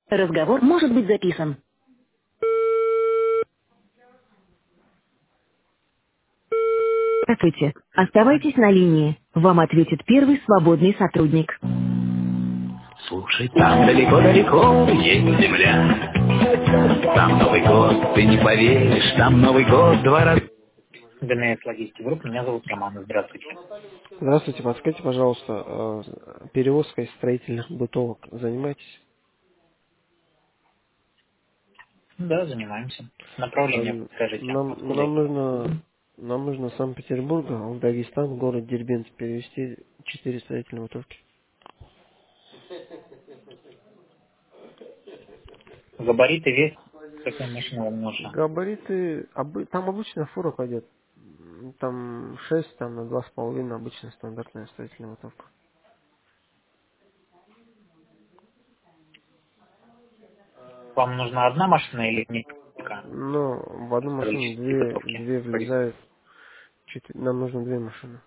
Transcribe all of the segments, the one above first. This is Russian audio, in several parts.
Разговор может быть записан. Здравствуйте. Оставайтесь на линии. Вам ответит первый свободный сотрудник. Слушай, там далеко-далеко есть земля. Там Новый год, ты не поверишь, там Новый год два раза. ДНС Логистик Групп, меня зовут Роман, здравствуйте. Здравствуйте, подскажите, пожалуйста, перевозкой строительных бытовок занимаетесь? Да, занимаемся. Направление Эм, подскажите, Нам, откуда нам это? нужно нам нужно с Санкт-Петербурга в Дагестан, город Дербент, перевести 4 строительные бытовки. Габариты, вес, какая машина вам нужна? Габариты, там обычная фура пойдет. Там 6, там на 2,5 обычная стандартная строительная бытовка. Вам нужна одна машина или несколько Но в одну машину электрические бытовки? две влезают. Нам нужно 2 машины.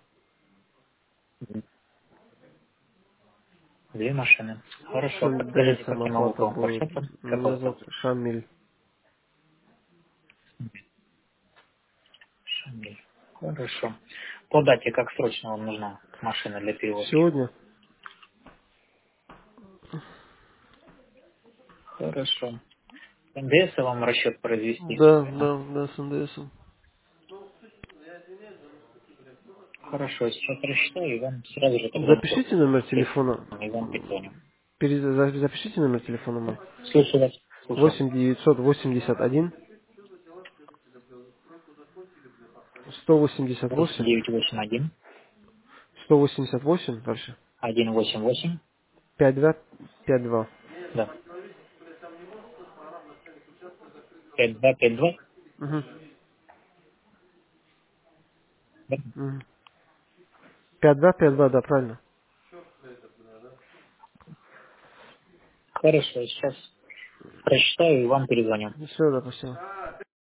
Две машины. С Хорошо, подскажите, как НДСом я могу к оплата вам будет. обращаться? Меня Какого зовут Шамиль. Шамиль. Хорошо. По дате, как срочно вам нужна машина для перевозки? Сегодня? Хорошо. НДС вам расчет произвести? Да, с НДСом. Хорошо, сейчас рассчитаю и вам сразу же тогда на Запишите почту. номер телефона. И вам перезвоню. Запишите номер телефона мой. Слушаю вас. Слушаю. 8 981 восемь 188 девять восемь один 188 дальше. один восемь восемь. 5252. Да. 5252. Угу. Да. Угу. 5252, да, правильно. Хорошо, сейчас прочитаю и вам перезвоню. Все, допустим.